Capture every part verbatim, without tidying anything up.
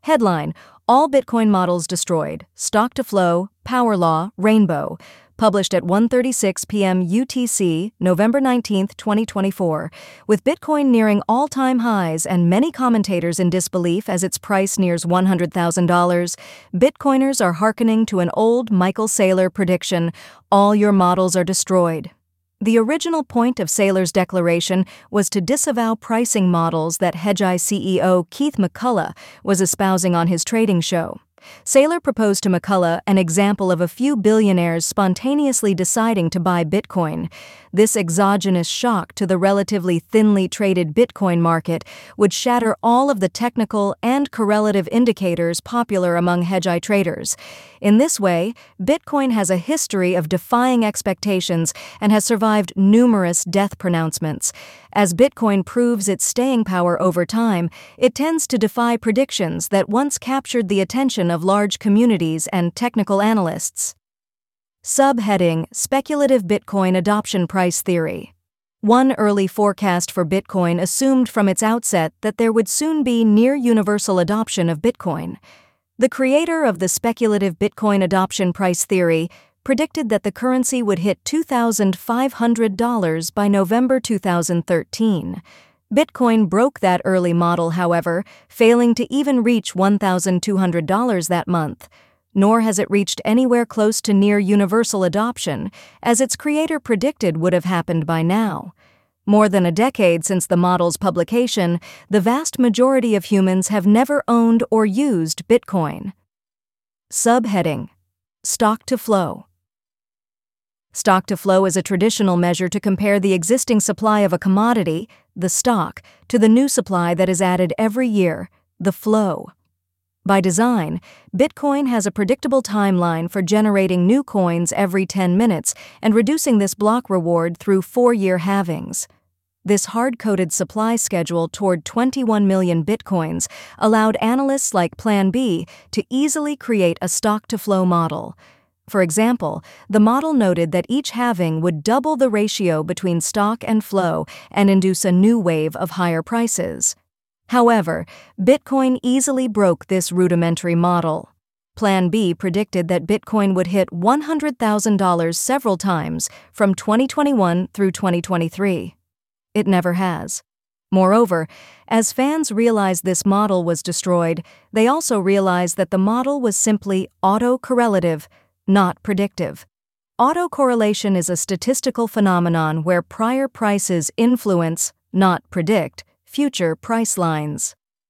Headline: All Bitcoin models destroyed. Stock to flow, power law, rainbow. Published at one thirty-six p m U T C, November nineteenth, twenty twenty-four. With Bitcoin nearing all-time highs and many commentators in disbelief as its price nears one hundred thousand dollars, Bitcoiners are hearkening to an old Michael Saylor prediction: all your models are destroyed. The original point of Saylor's declaration was to disavow pricing models that Hedgeye C E O Keith McCullough was espousing on his trading show. Saylor proposed to McCullough an example of a few billionaires spontaneously deciding to buy Bitcoin. This exogenous shock to the relatively thinly traded Bitcoin market would shatter all of the technical and correlative indicators popular among Hedgeye traders. In this way, Bitcoin has a history of defying expectations and has survived numerous death pronouncements. As Bitcoin proves its staying power over time, it tends to defy predictions that once captured the attention of large communities and technical analysts. Subheading: Speculative Bitcoin Adoption Price Theory. One early forecast for Bitcoin assumed from its outset that there would soon be near-universal adoption of Bitcoin. The creator of the speculative Bitcoin adoption price theory predicted that the currency would hit two thousand five hundred dollars by November two thousand thirteen. Bitcoin broke that early model, however, failing to even reach one thousand two hundred dollars that month. Nor has it reached anywhere close to near-universal adoption, as its creator predicted would have happened by now. More than a decade since the model's publication, the vast majority of humans have never owned or used Bitcoin. Subheading: Stock to flow. Stock to flow is a traditional measure to compare the existing supply of a commodity, the stock, to the new supply that is added every year, the flow. By design, Bitcoin has a predictable timeline for generating new coins every ten minutes and reducing this block reward through four-year halvings. This hard-coded supply schedule toward twenty-one million Bitcoins allowed analysts like Plan B to easily create a stock-to-flow model. For example, the model noted that each halving would double the ratio between stock and flow and induce a new wave of higher prices. However, Bitcoin easily broke this rudimentary model. Plan B predicted that Bitcoin would hit one hundred thousand dollars several times from twenty twenty-one through twenty twenty-three. It never has. Moreover, as fans realized this model was destroyed, they also realized that the model was simply autocorrelative, not predictive. Autocorrelation is a statistical phenomenon where prior prices influence, not predict, future price lines.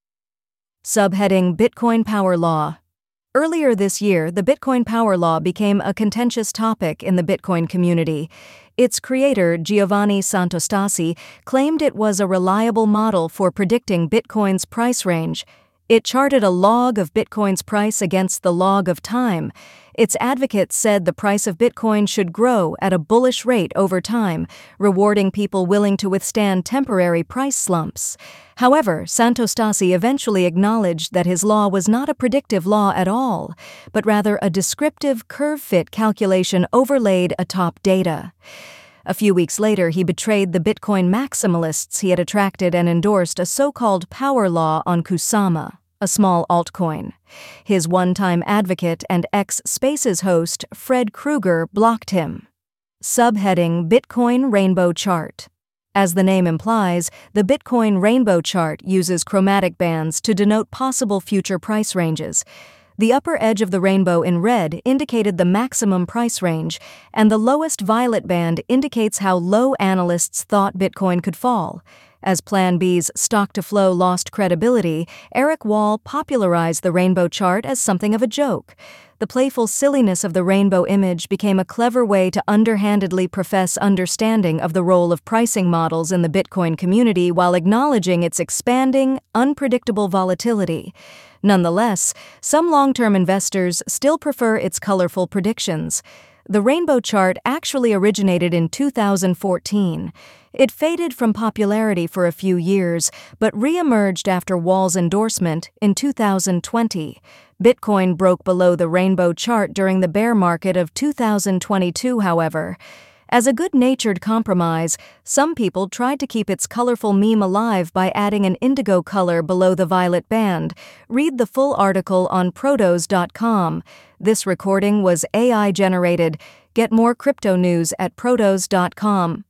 Subheading: Bitcoin Power Law. Earlier this year, the Bitcoin Power Law became a contentious topic in the Bitcoin community. Its creator, Giovanni Santostasi, claimed it was a reliable model for predicting Bitcoin's price range. It charted a log of Bitcoin's price against the log of time. Its advocates said the price of Bitcoin should grow at a bullish rate over time, rewarding people willing to withstand temporary price slumps. However, Santostasi eventually acknowledged that his law was not a predictive law at all, but rather a descriptive curve-fit calculation overlaid atop data. A few weeks later, he betrayed the Bitcoin maximalists he had attracted and endorsed a so-called power law on Kusama, a small altcoin. His one-time advocate and ex-Spaces host, Fred Krueger, blocked him. Subheading: Bitcoin Rainbow Chart. As the name implies, the Bitcoin Rainbow Chart uses chromatic bands to denote possible future price ranges. The upper edge of the rainbow in red indicated the maximum price range, and the lowest violet band indicates how low analysts thought Bitcoin could fall. As Plan B's stock-to-flow lost credibility, Eric Wall popularized the rainbow chart as something of a joke. The playful silliness of the rainbow image became a clever way to underhandedly profess understanding of the role of pricing models in the Bitcoin community while acknowledging its expanding, unpredictable volatility. Nonetheless, some long-term investors still prefer its colorful predictions. The rainbow chart actually originated in two thousand fourteen. It faded from popularity for a few years, but re-emerged after Wall's endorsement in two thousand twenty. Bitcoin broke below the rainbow chart during the bear market of two thousand twenty-two, however. As a good-natured compromise, some people tried to keep its colorful meme alive by adding an indigo color below the violet band. Read the full article on protos dot com. This recording was A I generated. Get more crypto news at protos dot com.